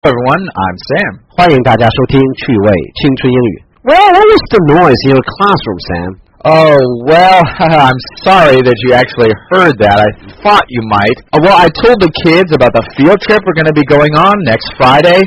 Everyone, I'm Sam. 欢迎大家收听趣味青春英语。Well, what was the noise in your classroom, Sam? Oh, well, I'm sorry that you actually heard that. I thought you might. Well, I told the kids about the field trip we're going to be going on next Friday,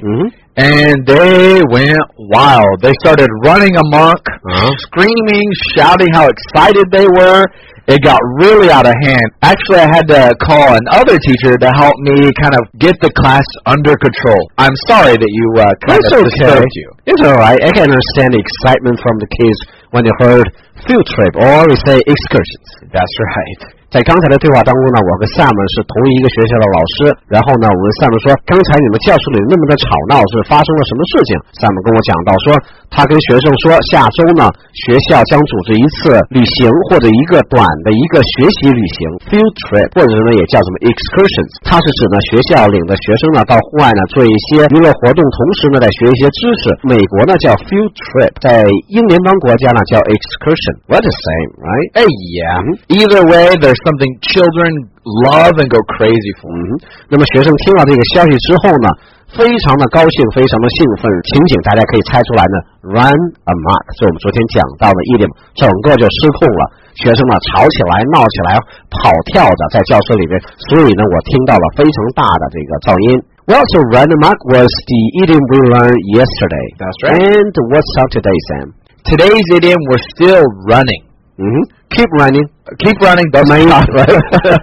and they went wild. They started running amok, screaming, shouting how excited they were. It got really out of hand. Actually, I had to call another teacher to help me kind of get the class under control. I'm sorry that you kind of disturbed you. It's all right. I can understand the excitement from the kids when they heard field trip, or we say excursions. That's right. 在刚才的对话当中呢，我跟 Sam 是同一个学校的老师，然后呢，我跟 Sam 说，刚才你们教室里那么的吵闹是发生了什么事情 ？Sam 跟我讲到说，他跟学生说，下周呢，学校将组织一次旅行或者一个短的一个学习旅行 field trip， 或者呢也叫什么 excursions。它是指呢学校领的学生呢到户外呢做一些娱乐活动，同时呢来学一些知识。美国呢叫 field trip， 在英联邦国家呢叫 excursion。What the same, right? Yeah. Either way, there's something children love and go crazy for. 那么学生听了这个消息之后呢，非常的高兴，非常的兴奋，情景大家可以猜出来呢 ，run amok， 是我们昨天讲到的idiom，整个就失控了。学生呢吵起来、闹起来、跑跳着在教室里面，所以呢我听到了非常大的这个噪音。Well, so run amok was the idiom we learned yesterday. That's right. And what's up today, Sam? Today's idiom, we're still running. Keep running. Keep running. That's not right.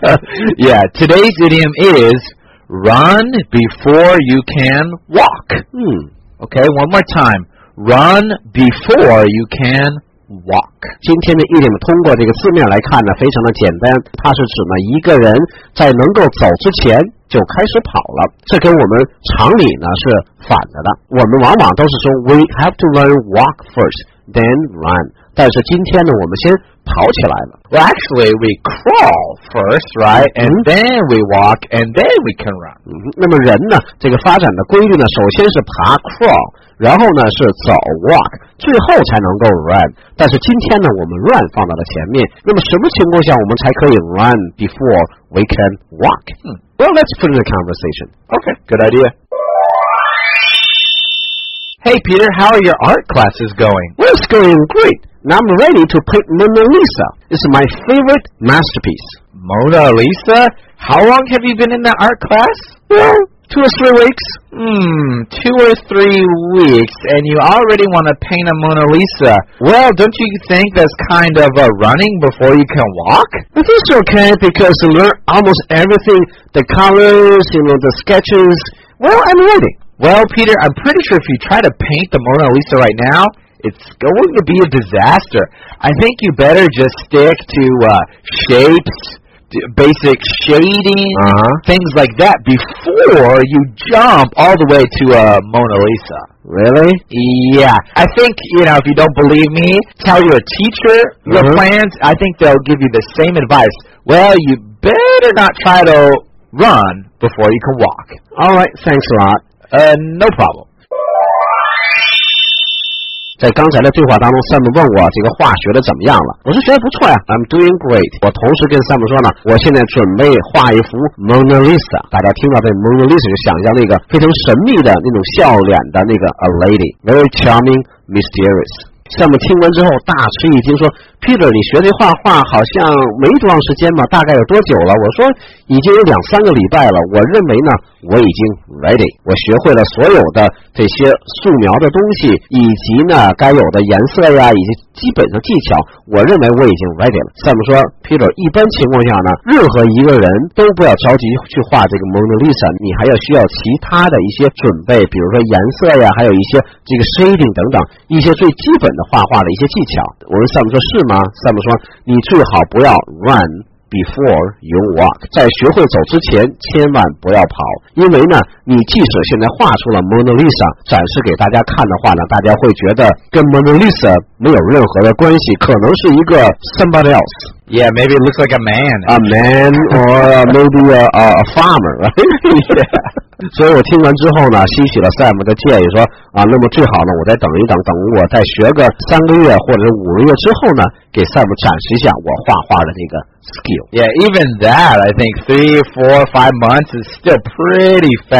Yeah, today's idiom is run before you can walk. Okay, one more time. Run before you can walk. 今天的idiom通过这个字面来看呢，非常的简单，它是指呢一个人在能够走之前就开始跑了，这跟我们常理呢是反的。我们往往都是说 we have to learn walk first, then run. 但是今天呢，我们先跑起来了。 Well, actually, we crawl first, right? And then we walk, and then we can run. 那么人呢，这个发展的规律呢，首先是爬 crawl， 然后呢是走 walk， 最后才能够 run。但是今天呢，我们 run 放到了前面。那么什么情况下我们才可以 run before we can walk? Well, let's put in a conversation. Okay, good idea. Hey, Peter, how are your art classes going? Well, it's going great. Now I'm ready to paint Mona Lisa. It's my favorite masterpiece. Mona Lisa? How long have you been in that art class? Well, 2 or 3 weeks. 2 or 3 weeks, and you already want to paint a Mona Lisa. Well, don't you think that's kind of running before you can walk? I think it's okay because you learn almost everything, the colors, the sketches. Well, I'm ready. Well, Peter, I'm pretty sure if you try to paint the Mona Lisa right now, it's going to be a disaster. I think you better just stick to shapes, basic shading, things like that before you jump all the way to a Mona Lisa. Really? Yeah. I think, if you don't believe me, tell your teacher your plans. I think they'll give you the same advice. Well, you better not try to run before you can walk. All right. Thanks a lot. No problem. 在刚才的对话当中 Sam 问我这个画学的怎么样了，我说学得不错呀 I'm doing great。 我同时跟 Sam 说呢，我现在准备画一幅 Mona Lisa。 大家听到这 Mona Lisa 就想象那个非常神秘的那种笑脸的那个 a lady, very charming, mysterious。 Sam 听完之后大吃一惊，说 Peter 你学这画画好像没多长时间嘛，大概有多久了？我说已经有2-3个礼拜了。我认为呢我已经 ready， 我学会了所有的这些素描的东西，以及呢该有的颜色呀，以及基本上技巧，我认为我已经 ready 了。 Sam 说 Peter 一般情况下呢，任何一个人都不要着急去画这个 Mona Lisa， 你还要需要其他的一些准备，比如说颜色呀，还有一些这个 shading 等等一些最基本的画画的一些技巧。我问 Sam 说是吗？ Sam 说你最好不要 run before you walk， 在学会走之前千万不要跑，因为呢你即使现在画出了 Mona Lisa 展示给大家看的话呢，大家会觉得跟 Mona Lisa 没有任何的关系，可能是一个 somebody else。 Yeah, maybe it looks like a man. A man or maybe a farmer, right? Yeah. 所以我听完之后呢，吸取了 Sam 的建议，说那么最好呢，我再等一等，等我再学个3个月或者是5个月之后呢，给 Sam 展示一下我画画的这个 skill. Yeah, even that, I think 3, 4, 5 months is still pretty fast.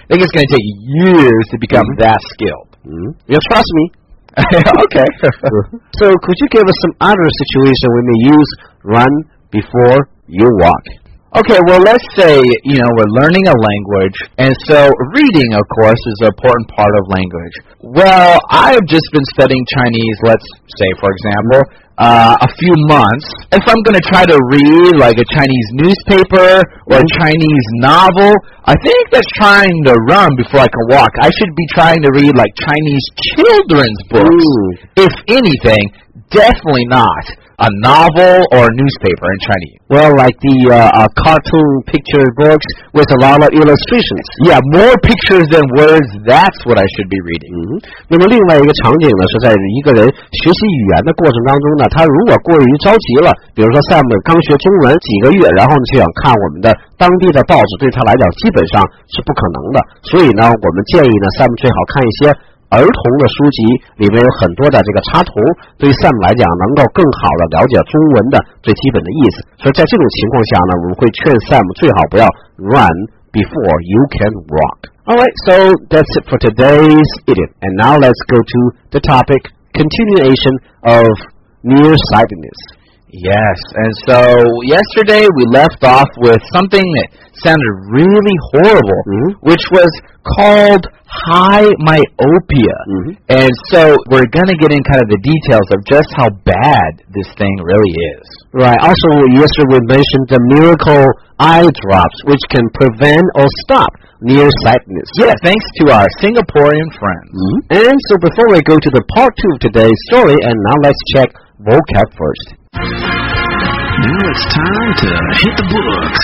think it's going to take years to become that skilled. You trust me? Okay. So could you give us some other situation we may use run before you walk? Okay, well, let's say, we're learning a language, and so reading, of course, is an important part of language. Well, I've just been studying Chinese, let's say, for example, a few months. If I'm going to try to read, like, a Chinese newspaper or a Chinese novel, I think that's trying to run before I can walk. I should be trying to read, like, Chinese children's books. If anything, definitely not a novel or a newspaper in Chinese. Well, like the cartoon picture books with a lot of illustrations. Yeah, more pictures than words, that's what I should be reading. 那么另外一个场景呢，是在一个人学习语言的过程当中呢，他如果过于着急了，比如说 Sam 刚学中文几个月，然后呢就想看我们的当地的报纸，对他来讲基本上是不可能的。所以呢，我们建议呢 Sam 最好看一些儿童的书籍，里面有很多的这个插图，对 Sam 来讲能够更好的了解中文的最基本的意思。所以在这种情况下呢，我们会劝 Sam 最好不要 run before you can walk. Alright, so that's it for today's idiom. And now let's go to the topic, continuation of nearsightedness. Yes, and so yesterday we left off with something that sounded really horrible, which was called high myopia. And so we're going to get in kind of the details of just how bad this thing really is. Right. Also, yesterday we mentioned the miracle eye drops, which can prevent or stop nearsightedness. Yeah, thanks to our Singaporean friends. And so before we go to the part 2 of today's story, and now let's check vocab first. Now it's time to hit the books.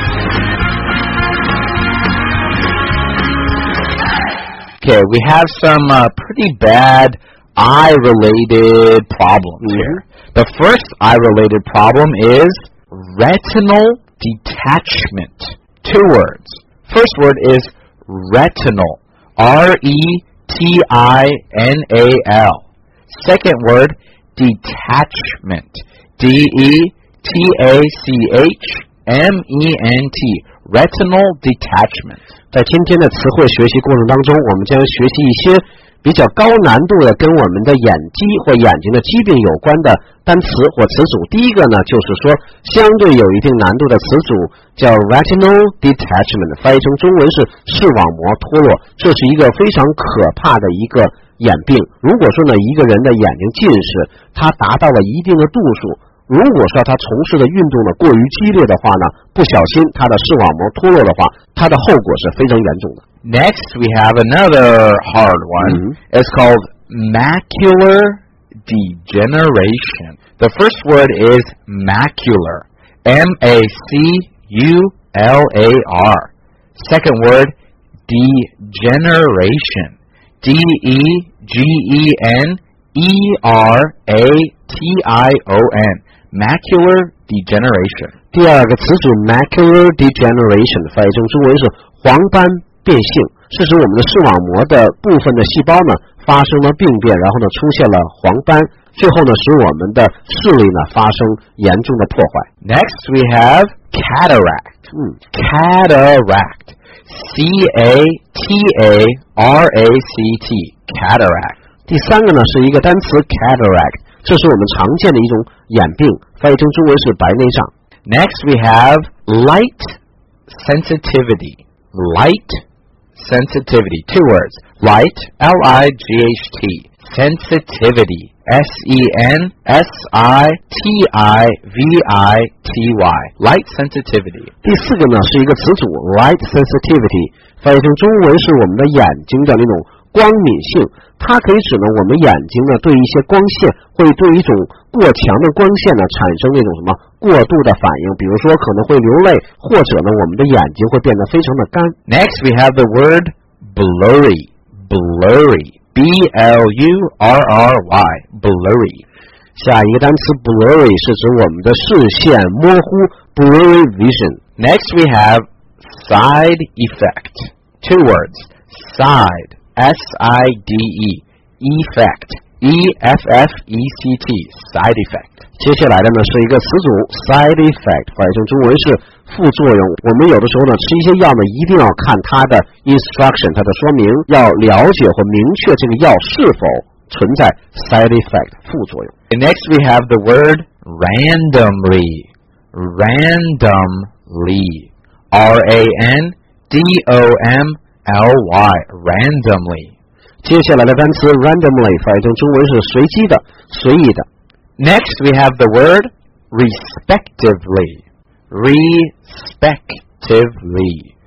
Okay, we have some pretty bad eye-related problems here. The first eye-related problem is retinal detachment. 2 words. First word is retinal. R-E-T-I-N-A-L. Second word, detachment. D-E-T-A-C-H-M-E-N-T. Retinal detachment. 在今天的词汇学习过程当中，我们将学习一些比较高难度的跟我们的眼肌或眼睛的疾病有关的单词或词组。第一个呢，就是说相对有一定难度的词组叫 retinal detachment， 翻译成中文是视网膜脱落。这是一个非常可怕的一个眼病。如果说呢一个人的眼睛近视，他达到了一定的度数，如果说他从事的运动呢过于激烈的话呢，不小心他的视网膜脱落的话，他的后果是非常严重的。 Next, we have another hard one. It's called macular degeneration. The first word is macular. M-A-C-U-L-A-R. Second word, degeneration. D-E-G-E-N-E-R-A-T-I-O-N. Macular degeneration. 第二个词组 macular degeneration 翻译成中文是黄斑变性，是指我们的视网膜的部分的细胞呢发生了病变，然后呢出现了黄斑，最后呢使我们的视力呢发生严重的破坏。 Next, we have cataract. Cataract. C-A-T-A-R-A-C-T. Cataract. 第三个呢是一个单词 cataract， 这是我们常见的一种眼病，翻译成中文是白内障。 Next, we have light sensitivity. Light sensitivity. 2 words. Light, L-I-G-H-T. Sensitivity. S-E-N-S-I-T-I-V-I-T-Y. Light sensitivity. 第四个呢是一个词组 light sensitivity， 翻译成中文是我们的眼睛的那种光敏性，它可以指呢我们眼睛呢对一些光线会对一种过强的光线呢产生那种什么过度的反应，比如说可能会流泪，或者呢我们的眼睛会变得非常的干。 Next, we have the word blurry. Blurry. B-L-U-R-R-Y. Blurry. 下一个单词 blurry 是指我们的视线模糊 blurry vision。 Next, we have side effect. 2 words. Side. S-I-D-E. Effect. E-F-F-E-C-T, side effect。 接下来的呢是一个词组 side effect， 翻译成中文是副作用。我们有的时候呢吃一些药呢，一定要看它的 instruction， 它的说明，要了解或明确这个药是否存在 side effect 副作用。 And next we have the word randomly. Randomly. R-A-N-D-O-M-L-Y. Randomly. 接下来的单词 randomly 翻译成中文是随机的、随意的。 Next we have the word respectively. Respectively.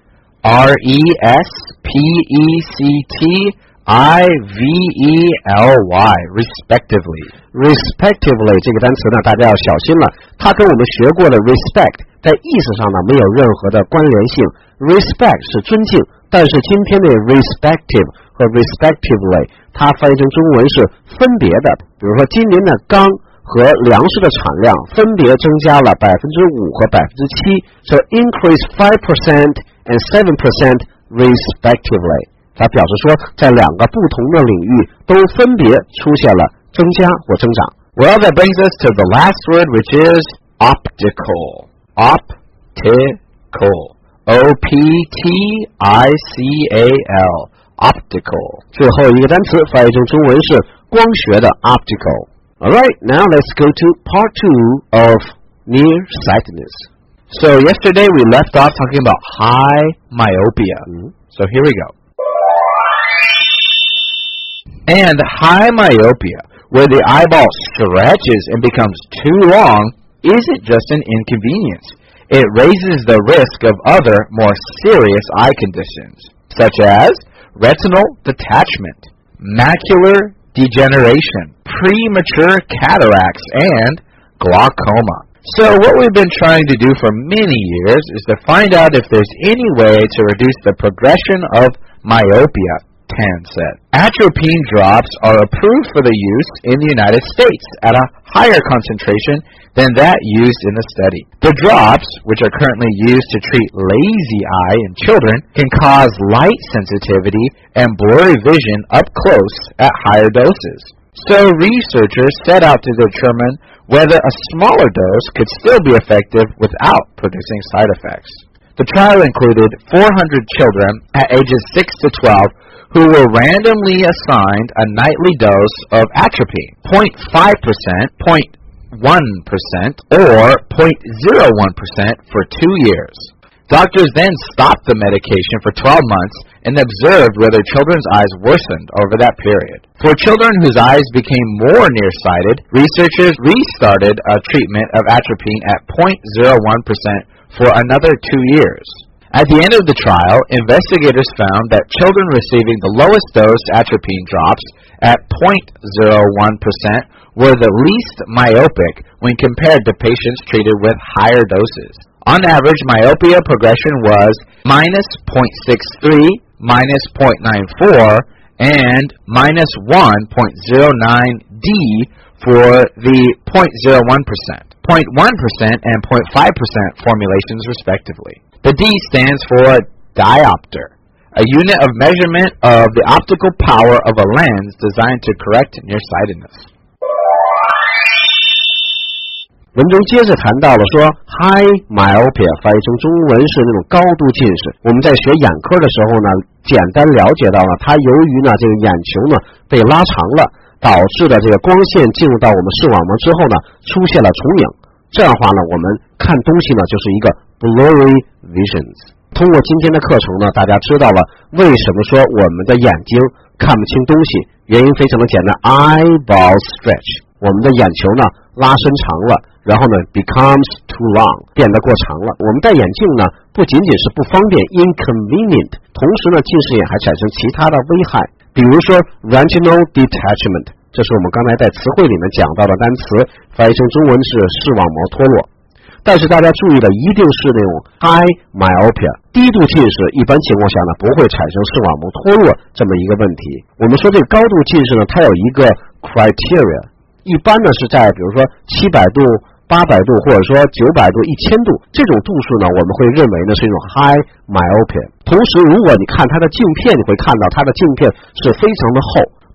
R-E-S-P-E-C-T-I-V-E-L-Y. Respectively. Respectively 这个单词呢，大家要小心了，它跟我们学过的 respect 在意思上呢没有任何的关联性。Respect 是尊敬，但是今天的 respective 和 respectively 它翻译成中文是分别的。比如说今年的钢和粮食的产量分别增加了 5% 和 7%， so increase 5% and 7% respectively。它表示说在两个不同的领域都分别出现了增加或增长。 Well, that brings us to the last word, which is optical. Optical. O-P-T-I-C-A-L. Optical. 最后一个单词翻译成中文是光学的 optical。 Alright, now let's go to part 2 of nearsightedness. So yesterday we left off talking about high myopia. So here we go. And high myopia, where the eyeball stretches and becomes too long, isn't just an inconvenience. It raises the risk of other, more serious eye conditions, such as retinal detachment, macular degeneration, premature cataracts, and glaucoma. So what we've been trying to do for many years is to find out if there's any way to reduce the progression of myopia, Tan said. Atropine drops are approved for the use in the United States at a higher concentration than that used in the study. The drops, which are currently used to treat lazy eye in children, can cause light sensitivity and blurry vision up close at higher doses. So researchers set out to determine whether a smaller dose could still be effective without producing side effects. The trial included 400 children at ages 6 to 12 who were randomly assigned a nightly dose of atropine, 0.5%, 0.1%, or 0.01% for 2 years. Doctors then stopped the medication for 12 months and observed whether children's eyes worsened over that period. For children whose eyes became more nearsighted, researchers restarted a treatment of atropine at 0.01% for another 2 years. At the end of the trial, investigators found that children receiving the lowest dose atropine drops at 0.01% were the least myopic when compared to patients treated with higher doses. On average, myopia progression was minus 0.63, minus 0.94, and minus 1.09D for the 0.01%, 0.1%, and 0.5% formulations respectively. The D stands for diopter, a unit of measurement of the optical power of a lens designed to correct nearsightedness. 文中接着谈到了说 high myopia 翻译成中文是那种高度近视。我们在学眼科的时候呢，简单了解到了它由于呢这个眼球呢被拉长了，导致的这个光线进入到我们视网膜之后呢，出现了重影。这样的话呢，我们看东西呢就是一个 blurry visions。通过今天的课程呢，大家知道了为什么说我们的眼睛看不清东西，原因非常的简单 ，eyeball stretch， 我们的眼球呢拉伸长了，然后呢 becomes too long， 变得过长了。我们戴眼镜呢不仅仅是不方便 inconvenient， 同时呢近视眼还产生其他的危害，比如说 retinal detachment， 这是我们刚才在词汇里面讲到的单词，翻译成中文是视网膜脱落。但是大家注意的一定是那种 high myopia， 低度近视一般情况下呢不会产生视网膜脱落这么一个问题。我们说这个高度近视呢，它有一个 criteria， 一般呢是在比如说700度、800度或者说900度、1000度这种度数呢，我们会认为呢是一种 high myopia。同时如果你看它的镜片，你会看到它的镜片是非常的厚。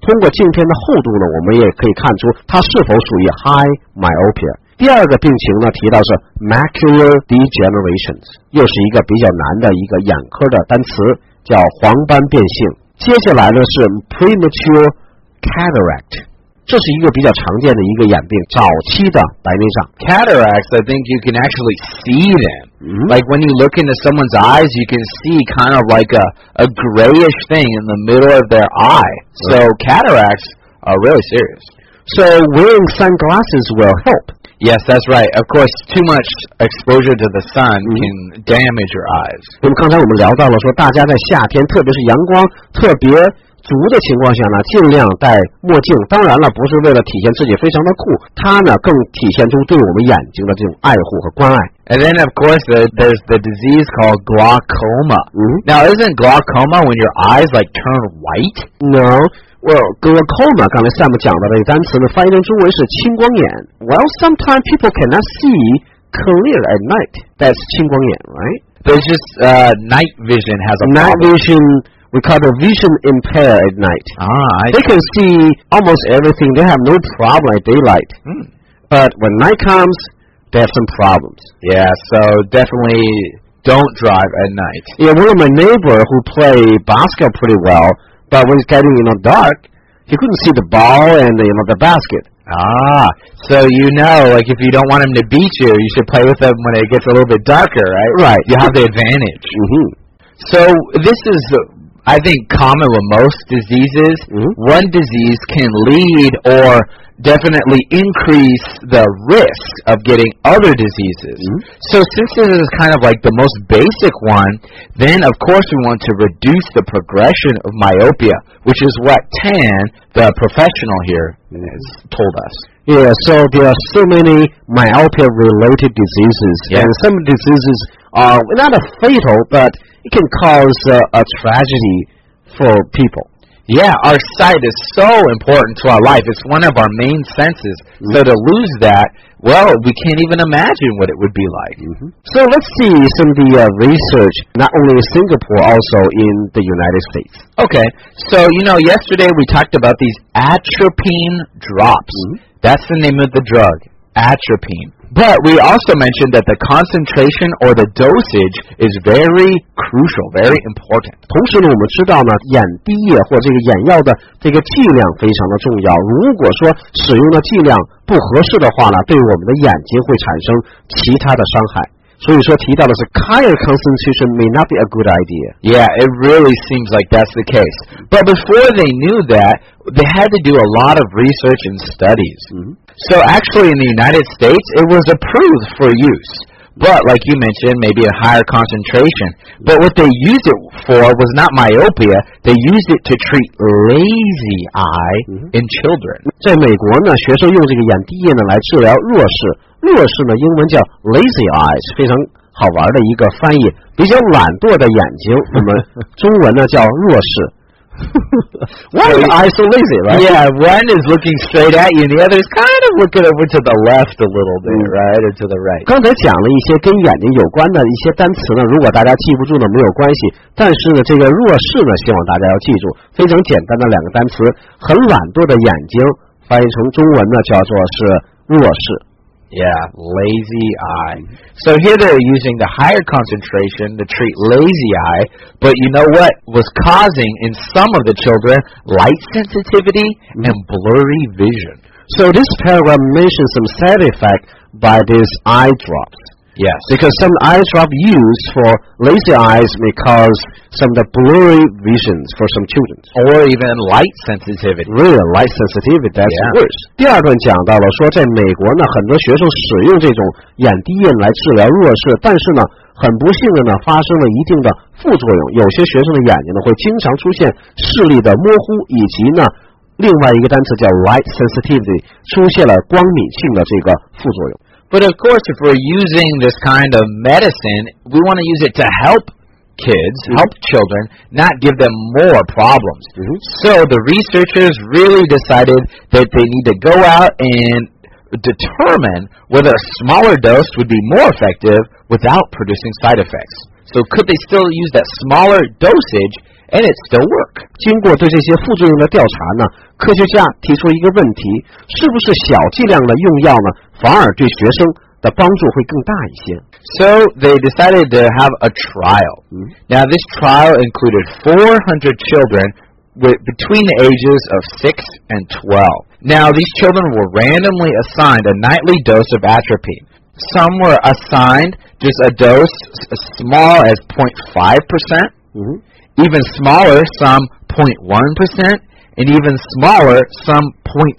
通过镜片的厚度呢，我们也可以看出它是否属于 high myopia。第二个病情呢，提到是 macular degeneration， 又是一个比较难的一个眼科的单词，叫黄斑变性。接下来呢是 premature cataract， 这是一个比较常见的一个眼病，早期的白内障。 Cataracts, I think you can actually see them. Like when you look into someone's eyes, you can see kind of like a grayish thing in the middle of their eye. So cataracts are really serious. So wearing sunglasses will help. Yes, that's right. Of course, too much exposure to the sun can damage your eyes. 那么刚才我们聊到了说，大家在夏天，特别是阳光特别足的情况下呢，尽量戴墨镜。当然了，不是为了体现自己非常的酷，它呢更体现出对我们眼睛的这种爱护和关爱。 And then, of course, there's the disease called glaucoma. Now, isn't glaucoma when your eyes like turn white? No.Well, glaucoma 刚才 Sam 讲到的这个单词呢，翻译成中文是青光眼。Well, sometimes people cannot see clear at night. That's 青光眼, right? There's just night vision has a night problem. Vision, we call it vision impaired at night. They can see almost everything. They have no problem at daylight. But when night comes, they have some problems. Yeah, so definitely don't drive at night. Yeah, one of my neighbor who play basketball pretty well.But when it's getting, dark, he couldn't see the ball and, the basket. So like if you don't want him to beat you, you should play with him when it gets a little bit darker, right? Right. You have the advantage. So this is, I think, common with most diseases. One disease can lead or definitely increase the risk of getting other diseases. So since this is kind of like the most basic one, then of course we want to reduce the progression of myopia, which is what Tan, the professional here, has told us. Yeah, so there are so many myopia-related diseases, and some diseases are not fatal, but it can cause a tragedy for people.Yeah, our sight is so important to our life. It's one of our main senses. So to lose that, well, we can't even imagine what it would be like. So let's see some of the research, not only in Singapore, also in the United States. Okay, so yesterday we talked about these atropine drops. That's the name of the drug, atropine.But we also mentioned that the concentration or the dosage is very crucial, very important. 同时呢，我们知道呢，眼滴液或这个眼药的这个剂量非常的重要。如果说使用的剂量不合适的话呢，对我们的眼睛会产生其他的伤害。所以说提到的是 higher concentration may not be a good idea. Yeah, it really seems like that's the case. But before they knew that, they had to do a lot of research and studies. So actually in the United States, it was approved for use. But like you mentioned, maybe a higher concentration. But what they used it for was not myopia. They used it to treat lazy eye in children. 在美国呢，学生用这个眼滴液呢来治疗弱视。弱视呢，英文叫 lazy eyes， 非常好玩的一个翻译，比较懒惰的眼睛。那么中文呢叫弱视。One is eye so lazy, right? Yeah, one is looking straight at you, and the other is kind of looking over to the left a little bit, right, or to the right. 刚才讲了一些跟眼睛有关的一些单词呢，如果大家记不住呢，没有关系。但是呢，这个弱视呢，希望大家要记住，非常简单的两个单词，很懒惰的眼睛，翻译成中文呢，叫做是弱视。 Yeah, lazy eye. So here they're using the higher concentration to treat lazy eye, but you know what was causing in some of the children light sensitivity and blurry vision. So this paragraph mentions some side effects by these eye drops. Yes. Because some eye drop used for lazy eyes may cause some of the blurry visions for some children. Or even light sensitivity. Really, light sensitivity, that's worse. 第二段讲到了说，在美国呢，很多学生使用这种眼滴液来治疗弱视，但是呢，很不幸的呢，发生了一定的副作用。有些学生的眼睛呢，会经常出现视力的模糊，以及呢，另外一个单词叫 light sensitivity， 出现了光敏性的这个副作用。 But of course, if we're using this kind of medicine, we want to use it to help kids, help children, not give them more problems. So the researchers really decided that they need to go out and determine whether a smaller dose would be more effective without producing side effects. So could they still use that smaller dosage and it still work. 经过对这些副作用的调查呢，科学家提出一个问题，是不是小剂量的用药呢，反而对学生的帮助会更大一些？ So they decided to have a trial. Now this trial included 400 children between the ages of 6 and 12. Now these children were randomly assigned a nightly dose of atropine. Some were assigned just a dose as small as 0.5%, even smaller, some 0.1%, and even smaller, some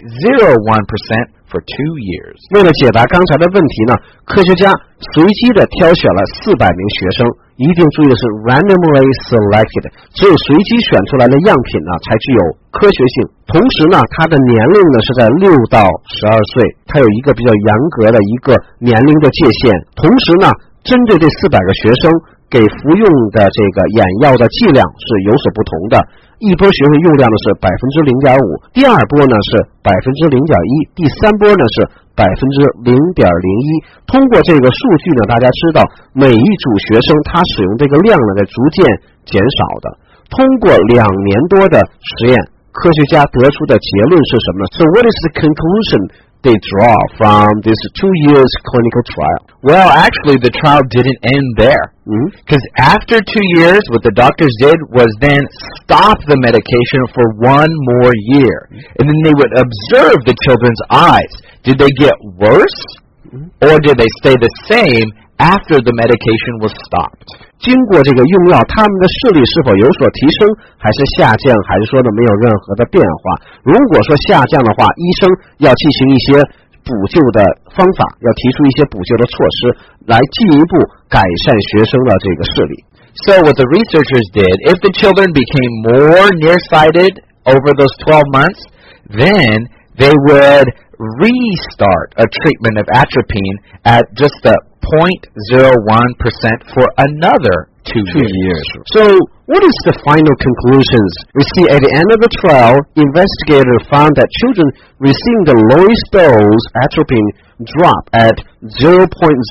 0.01% for 2 years. 为了解答刚才的问题呢，科学家随机的挑选了400名学生，一定注意的是 randomly selected， 只有随机选出来的样品呢才具有科学性。同时呢，它的年龄呢是在6到12岁，它有一个比较严格的一个年龄的界限。同时呢，针对这400个学生给服用的这个眼药的剂量是有所不同的。一波学生用量呢是 0.5%， 第二波呢是 0.1%， 第三波呢是 0.01%。 通过这个数据呢，大家知道每一组学生他使用这个量呢在逐渐减少的。通过2年多的实验，科学家得出的结论是什么呢？ So what is the conclusion they draw from this 2 years clinical trial? Well, actually, the trial didn't end there. Because after 2 years, what the doctors did was then stop the medication for 1 more year. And then they would observe the children's eyes. Did they get worse? Or did they stay the same after the medication was stopped? 经过这个用药，他们的视力是否有所提升，还是下降，还是说呢没有任何的变化？如果说下降的话，医生要进行一些补救的方法，要提出一些补救的措施，来进一步改善学生的这个视力。 So what the researchers did, if the children became more nearsighted over those 12 months, then they would restart a treatment of atropine at just the 0.01% for another 2 years. So, what is the final conclusions? We see at the end of the trial, investigators found that children receiving the lowest dose atropine drop at 0.01%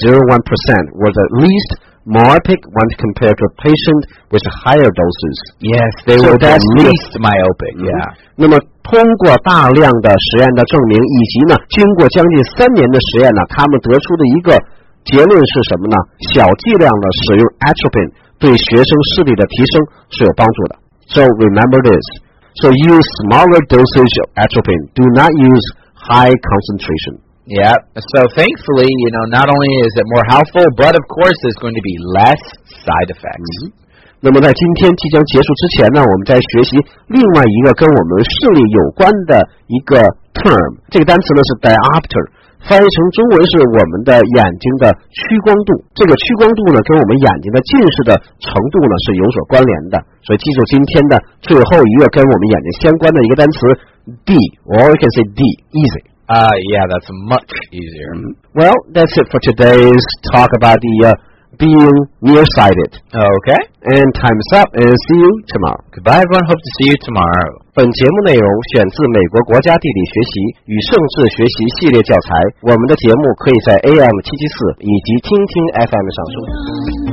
was the least myopic when compared to a patient with higher doses. Yes, they were the least myopic. Yeah. 那么通过大量的实验的证明，以及呢经过将近3年的实验呢，他们得出的一个结论是什么呢？小剂量的使用 atropine 对学生视力的提升是有帮助的。So remember this. So use smaller dosage of atropine. Do not use high concentration. Yeah. So thankfully, not only is it more helpful, but of course there's going to be less side effects. 那么在今天即将结束之前呢，我们在学习另外一个跟我们视力有关的一个 term。这个单词呢是 diopter。翻译成中文是我们的眼睛的屈光度，这个屈光度呢跟我们眼睛的近视的程度呢是有所关联的，所以记住今天的最后一个跟我们眼睛相关的一个单词 D, or you can say D, easy. Yeah, that's much easier. Well, that's it for today's talk about the being nearsighted. Okay. And time's up, and see you tomorrow. Goodbye, everyone. Hope to see you tomorrow. 本节目内容选自美国国家地理学习与盛智学习系列教材。我们的节目可以在 AM774 以及听听 FM 上收听。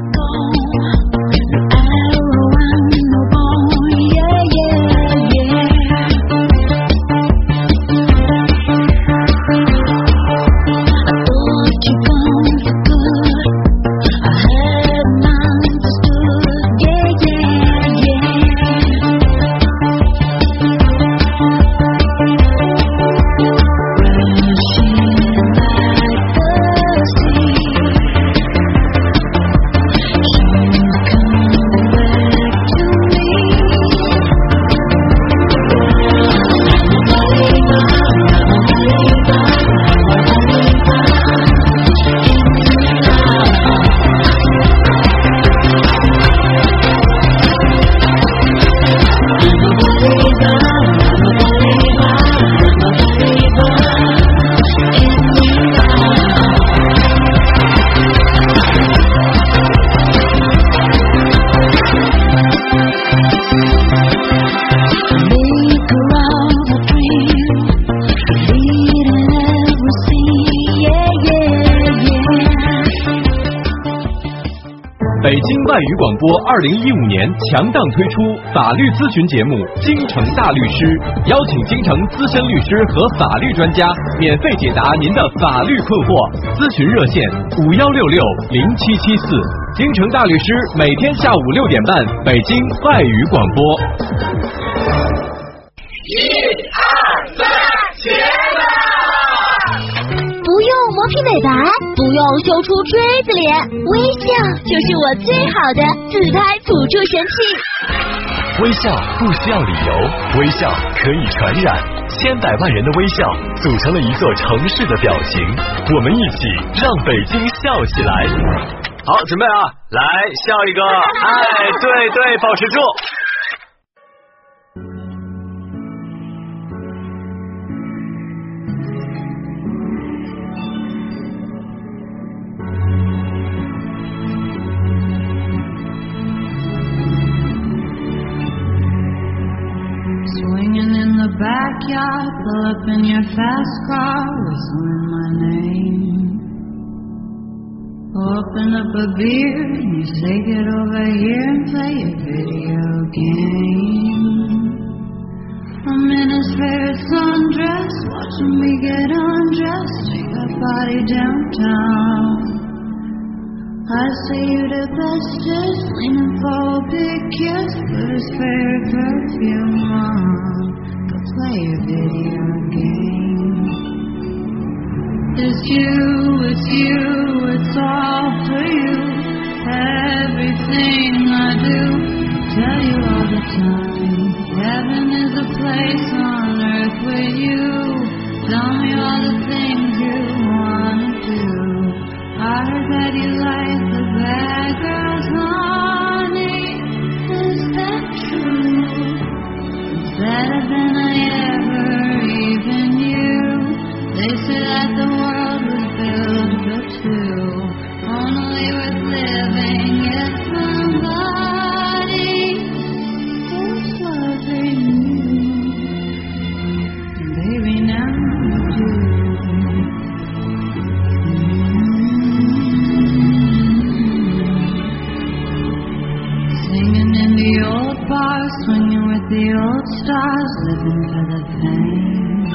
北京外语广播2015年强档推出法律咨询节目《京城大律师》，邀请京城资深律师和法律专家免费解答您的法律困惑。咨询热线51660774。京城大律师每天下午6点半，北京外语广播。 1、2、3，起来！ 不用磨皮美白，不用修出锥子脸，微笑就是我最好的自拍辅助神器。 微笑不需要理由，微笑可以传染，千百万人的微笑组成了一座城市的表情。我们一起让北京笑起来。好，准备啊，来笑一个，哎，对，保持住。 Swinging in the backyard, pull up in your fast car, whistling my name. Open up a beer, and you say get over here and play a video game. I'm in his favorite sundress, watching me get undressed, take that body downtown. I say you the bestest, leaning for a big kiss, put his favorite perfume on, go play a video game. It's you, it's all for you, everything I do, tell you all the time, heaven is a place on earth with you, tell me all the things you wanna do. I heard that you like the bad girls, honey. Is that true? It's better than I ever even knew. They say that the world was built for two, only worth living if somebody is loving you. And baby, now you do. Swinging with the old stars, living for the pain.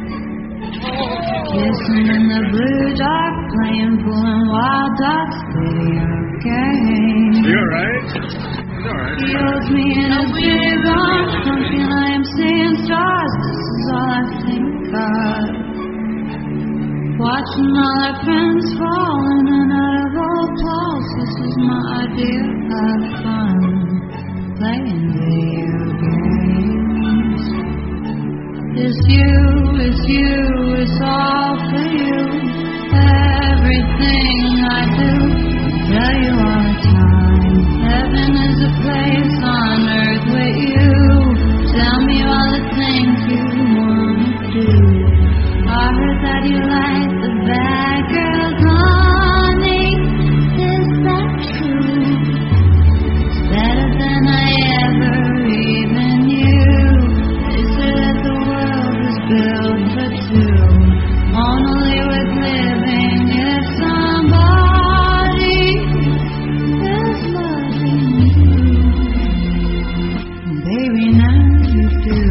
Kissing in the blue dark, playing pool and wild dogs, video game. You alright? You alright? He holds me in his big arms, thinking I am seeing stars. This is all I think of. Watching all our friends fall in and out of old clothes. This is my idea of fun. Playing video games. It's you, it's all for you. Everything I do, tell you all the time. Heaven is a place on earth with you. Tell me all the things you wanna do. I heard that you like the bad girls, honey. Is that true? It's better than I ever even knew. They say that the world was built for two, only worth living if somebody is loving you. And baby, now you do.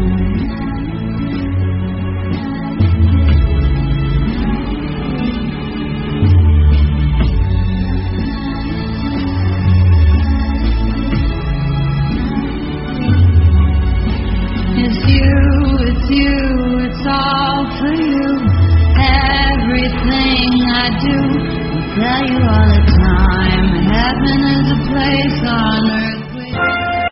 It's all for you. Everything I do, I tell you all the time. Heaven is a place on earth.